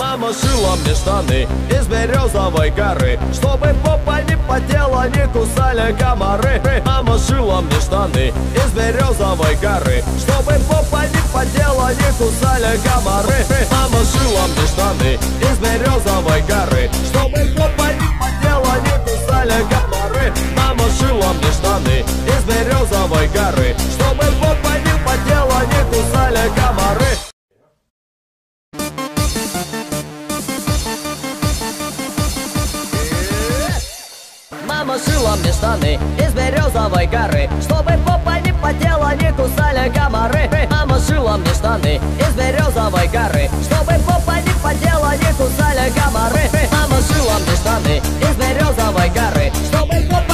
Мама шила мне штаны из березовой коры, чтобы попа не потела, не кусали комары. Мама шила мне штаны из березовой коры, чтобы попа не потела, не кусали комары. Мама шила мне штаны из березовой коры, чтобы попа не потела, не кусали комары. Мама шила мне штаны из березовой коры, чтобы попа не потела, не кусали комары. Мама шила мне штаны из березовой коры, чтобы попа не потела, не кусали комары. Мама шила мне штаны из березовой коры, чтобы попа не потела, не кусали комары. Мама шила мне штаны из березовой коры, чтобы попа